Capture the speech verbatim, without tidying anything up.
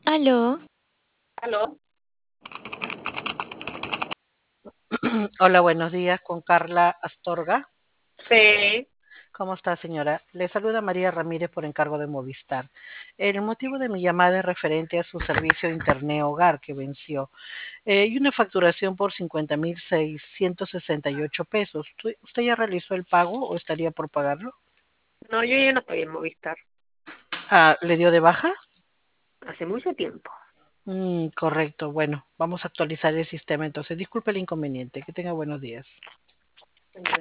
Aló, Aló, Hola, buenos días con Carla Astorga. sí, ¿Cómo está, señora? Le saluda María Ramírez por encargo de Movistar. El motivo de mi llamada es referente a su servicio de Internet Hogar que venció eh, y una facturación por cincuenta mil seiscientos sesenta y ocho pesos. ¿Usted usted ya realizó el pago o estaría por pagarlo? no, yo ya no estoy en Movistar, Ah, ¿le dio de baja? hace mucho tiempo. Mm, correcto. Bueno, vamos a actualizar el sistema entonces. Disculpe el inconveniente. Que tenga buenos días.